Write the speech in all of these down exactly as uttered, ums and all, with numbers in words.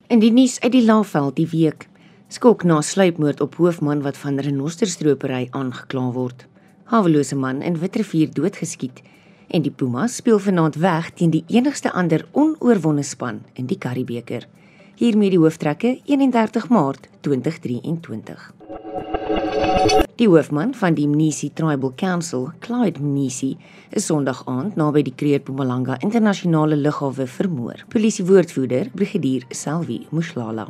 In die nuus uit die Laagveld die week, skok na sluipmoord op hoofman wat van renosterstropery aangekla word. Hawelose man in Witrifuur doodgeskiet en die Pumas speel vanaand weg teen die enigste ander onoorwonne span in die Karibebeker. Hiermee die hooftrekke eenendertig Maart tweeduisend drieëntwintig. Die hoofman van die Mnisi Tribal Council, Clyde Mnisi, is Sondag aand naby die Kruger Mpumalanga internasionale lughawe vermoor. Polisiewoordvoerder, Brigadier Selvi Mushlala.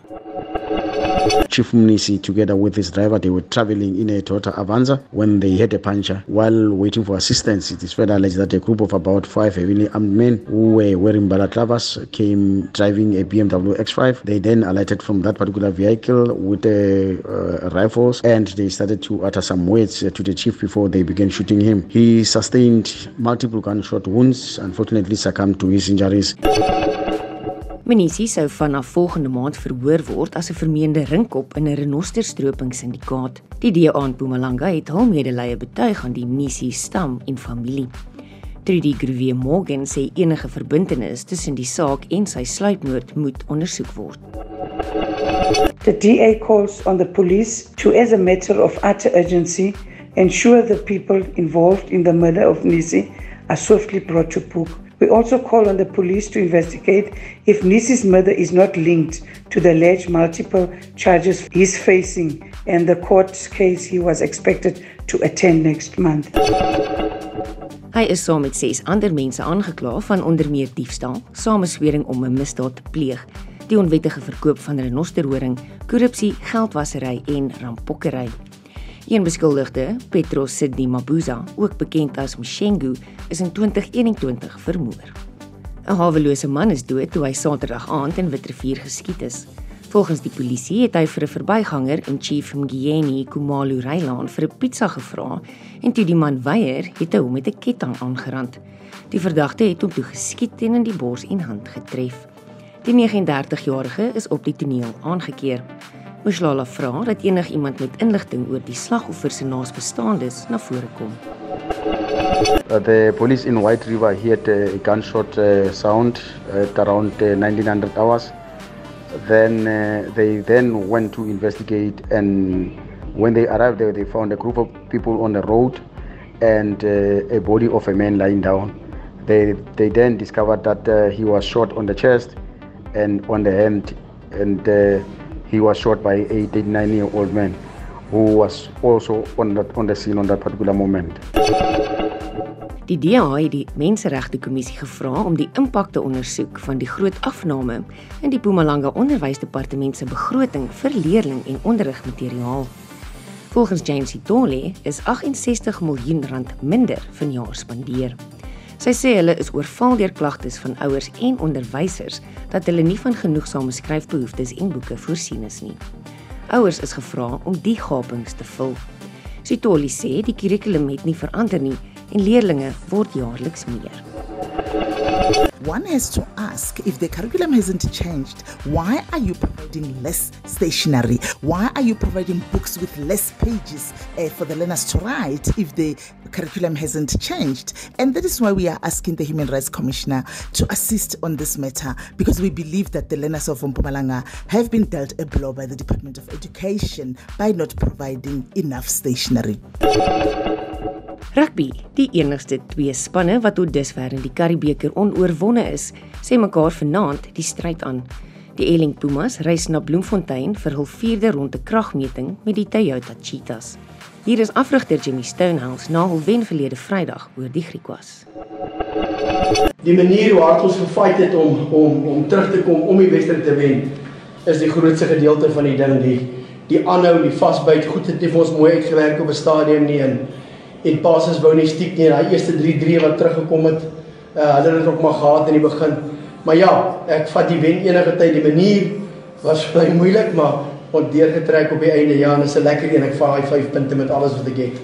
Chief Mnisi, together with his driver, they were traveling in a Toyota Avanza when they hit a puncture. While waiting for assistance, it is further alleged that a group of about five heavily armed men who were wearing balaclavas came driving a B M W X five. They then alighted from that particular vehicle with uh, uh, rifles and they started to utter some words to the chief before they began shooting him. He sustained multiple gunshot wounds, unfortunately succumbed to his injuries. Mnisi sou vanaf volgende maand verhoor word as 'n vermeende rinkop in 'n renosterstropingssyndikaat. Die D A in Mpumalanga het hul medelee betuig aan die Mnisi stam en familie. Trudy Gruwe Morgan sê enige verbintenis tussen die saak en sy sluipmoord moet ondersoek word. The D A calls on the police to, as a matter of utter urgency, ensure the people involved in the murder of Mnisi are swiftly brought to book. We also call on the police to investigate if Mnisi's murder is not linked to the alleged multiple charges he's facing and the court case he was expected to attend next month. Hy is saam met ses ander mense aangekla van onder meer diefstal, sameswering om 'n misdaad te pleeg, die onwettige verkoop van renosterhoring, korrupsie, geldwasery en rampokkery. Een beskuldigde, Petros Sidney Mabuza, ook bekend as Mshengu, is in twintig eenentwintig vermoor. 'n Hawelose man is dood toe hy Saterdag aand in Witrifuur geskiet is. Volgens die polisie het hy vir 'n verbyganger in Chief Mgiyeni Khumalo Rylaan vir 'n pizza gevra en toe die man weier, het hy hom met 'n ketting aangerand. Die verdagte het hom toe geskiet en in die bors en hand getref. Die negenendertigjarige is op die toneel aangekeer. Mushlala vra dat enig iemand met inligting oor die slagoffer se naasbestaandes na vore kom. Uh, the police in White River heard uh, a gunshot uh, sound at around uh, nineteen hundred hours. Then uh, they then went to investigate, and when they arrived there, they found a group of people on the road and uh, a body of a man lying down. They they then discovered that uh, he was shot on the chest and on the hand, and uh, he was shot by a thirty-nine-year-old man who was also on the, on the scene on that particular moment. Die D A het die Menseregte Kommissie gevra om die impak te ondersoek van die groot afname in die Mpumalanga Onderwysdepartement se begroting vir leerling en onderrigmateriaal. Volgens James Itole is agt en sestig miljoen rand minder vanjaar spandeer. Sy sê hulle is oorval deur klagtes van ouers en onderwysers dat hulle nie van genoegsame skryfbehoeftes en boeke voorsien is nie. Ouers is gevra om die gapings te vul. Sitoli sê die kurrikulum het nie verander nie en leerlinge word jaarliks meer. One has to ask, if the curriculum hasn't changed, why are you providing less stationery? Why are you providing books with less pages uh, for the learners to write if the curriculum hasn't changed? And that is why we are asking the Human Rights Commissioner to assist on this matter, because we believe that the learners of Mpumalanga have been dealt a blow by the Department of Education by not providing enough stationery. Rugby, die enigste twee spanne wat tot dusver in die Karibebeker onoorwonne is, sê mekaar vanaand die stryd aan. Die Eling Pumas reis na Bloemfontein vir hul vierde ronde kragmeting met die Toyota Cheetahs. Hier is afrigter Jimmy Stonehouse na hul wen verlede Vrydag oor die Griekwas. Die manier hoe hard ons gefight het om, om, om terug te kom om die wedstryd te wen, is die grootste gedeelte van die ding. Die, die aanhou, die vasbyt, goed het nie vir ons mooi uitgewerk op 'n stadium nie, en en passes wou nie stiek nie, die eerste drie drie wat teruggekom het, uh, hulle het ook maar gehad in die begin. Maar ja, ek vat die wen enige tyd, die manier was vir my moeilik, maar ons deurgetrek op die einde, ja, en is 'n lekker een, ek vat die vyf punte met alles wat ek het.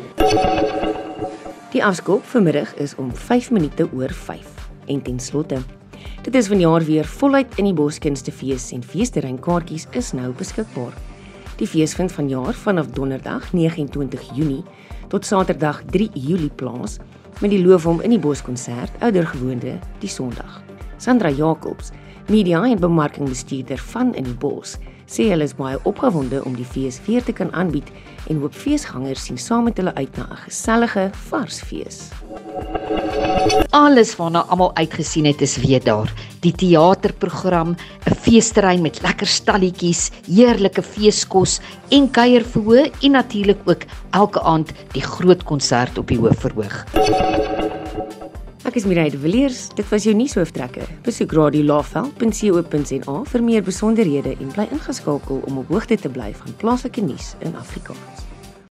Die afskop vanmiddag is om vyf minute oor vyf. En ten slotte, dit is vanjaar weer voluit in die Boskunstefees en feesterreinkaartjies is nou beskikbaar. Die fees vind vanjaar vanaf donderdag nege en twintig Junie tot Saterdag drie Julie plaas met die Loofhom in die Boskonsert oudergewoonte die Sondag. Sandra Jacobs, Media en bemarkingbestuurder van In die Bos sê hulle is baie opgewonde om die fees weer te kan aanbied en hoop feesgangers sien saam met hulle uit na 'n gesellige vars fees. Alles waarna almal uitgesien het is weer daar. Die teaterprogram, 'n feesterrein met lekker stalletjies, heerlike feeskos en kuierverhoog en natuurlik ook elke aand die groot konsert op die Hoofverhoog. Ek is Mireille de Villiers, dit was jou nuushooftrekker. Besoek radio laveld punt co punt za vir meer besonderhede en bly ingeskakel om op hoogte te bly van plaaslike nuus in Afrikaans.